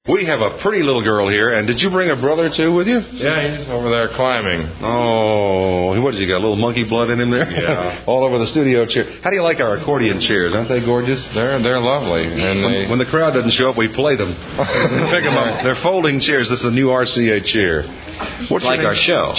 We have a pretty little girl here, and did you bring a brother, too, with you? Yeah, he's over there climbing. Oh, what did you got, a little monkey blood in him there? Yeah. All over the studio chair. How do you like our accordion chairs? Aren't they gorgeous? They're lovely. And when the crowd doesn't show up, we play them. Pick them up. They're folding chairs. This is a new RCA chair. What's like our show?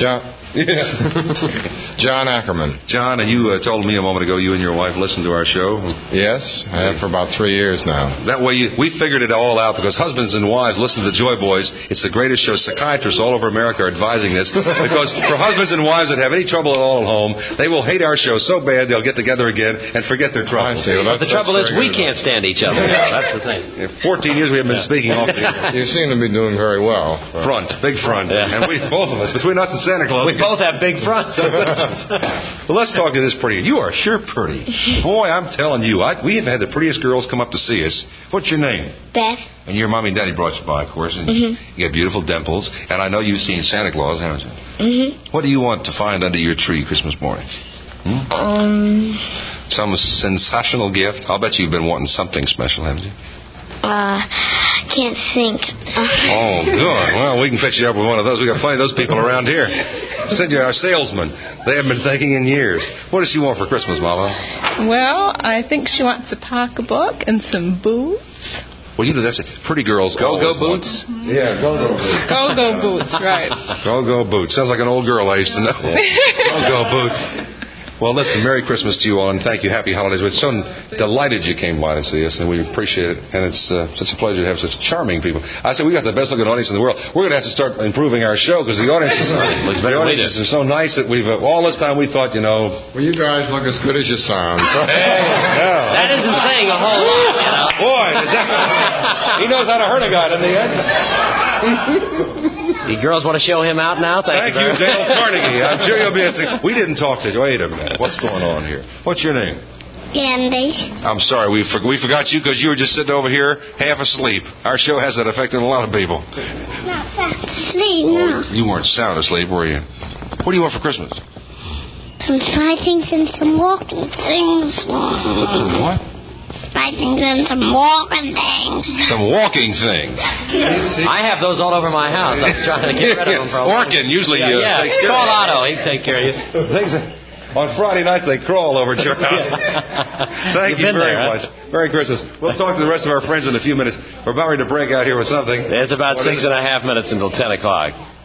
John Ackerman. John, you told me a moment ago you and your wife listened to our show. Yes, I have for about 3 years now. That way, we figured it all out because husbands and wives listen to the Joy Boys. It's the greatest show. Psychiatrists all over America are advising this because for husbands and wives that have any trouble at all at home, they will hate our show so bad they'll get together again and forget their trouble. I see. Well, the trouble is we can't stand each other now. That's the thing. In 14 years we have been speaking off the air. You seem to be doing very well. Big front. Yeah. And we, both of us, between us and Santa Claus. We both have big fronts. Well, let's talk to this pretty. You are sure pretty. Boy, I'm telling you, we have had the prettiest girls come up to see us. What's your name? Beth. And your mommy and daddy brought you by, of course. And you have beautiful dimples. And I know you've seen Santa Claus, haven't you? What do you want to find under your tree Christmas morning? Some sensational gift? I'll bet you've been wanting something special, haven't you? Can't think. Oh, good. Well, we can fix you up with one of those. We've got plenty of those people around here. Send you our salesman. They haven't been thinking in years. What does she want for Christmas, Mama? Well, I think she wants a pocketbook and some boots. Well, you know, that's it. Pretty girls Go-go boots? Yeah, go-go boots. Go-go boots, right. Go-go boots. Sounds like an old girl I used to know. Go-go boots. Well, listen, Merry Christmas to you all, and thank you. Happy holidays. We're so delighted you came by to see us, and we appreciate it. And it's such a pleasure to have such charming people. I said we got the best-looking audience in the world. We're going to have to start improving our show because the audiences are so nice that we've all this time we thought, Well, you guys look as good as you sound. So. That isn't saying a whole lot, Boy, he knows how to hurt a guy, doesn't he, Ed? You girls want to show him out now? Thank you, Dale Carnegie. I'm sure you'll be we didn't talk to you. Wait a minute. What's going on here? What's your name? Candy. I'm sorry. We forgot you because you were just sitting over here half asleep. Our show has that effect on a lot of people. Not fast asleep, no. You weren't sound asleep, were you? What do you want for Christmas? Some sightings and some walking things. Some what? Sightings and some walking things. Some walking things. I have those all over my house. I'm trying to get rid of them. Orkin usually takes care call of Otto. He'd take care of you. On Friday nights, they crawl over at your house. Thank you very much. Merry Christmas. We'll talk to the rest of our friends in a few minutes. We're about ready to break out here with something. It's about 6.5 minutes until 10 o'clock.